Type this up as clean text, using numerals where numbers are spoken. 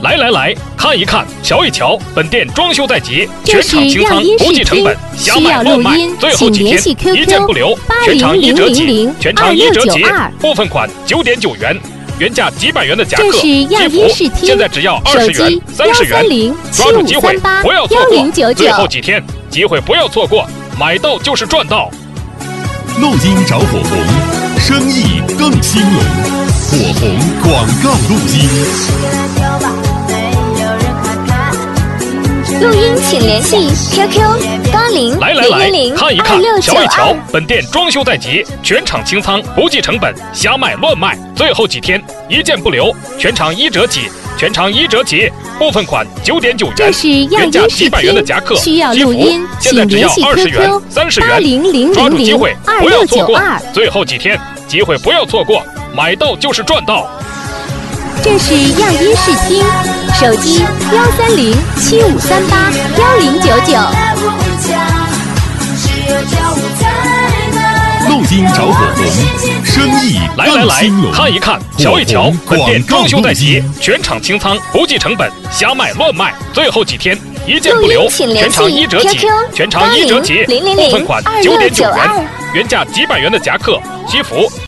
来，看一看，瞧一瞧，本店装修在即，全场清仓，不计成本，瞎卖乱卖，最后几天一件不留，全场一折起，全场一折起，部分款9.9元。原价几百元的夹克、西服，现在只要20元、30元，抓住机会，不要错过！最后几天，机会不要错过，买到就是赚到。 录音找火红，生意更兴隆，火红广告录音。 录音请联系 QQ80 来，看一看，瞧一瞧，本店装修在即，全场清仓，不计成本，瞎卖乱卖，最后几天一件不留，全场一折起，全场一折起，部分款9.9元，原价几百元的夹克、西服，现在只要20元、30元，抓住机会，不要错过！最后几天，机会不要错过，买到就是赚到。 这是样音视听，手机130-7538-1099。 录音找火红，生意更兴隆。 看一看，瞧一瞧，本店装修在即，全场清仓，不计成本，瞎卖乱卖，最后几天一件不留，全场一折起，全场一折起，部分款9.9元，原价几百元的夹克、西服。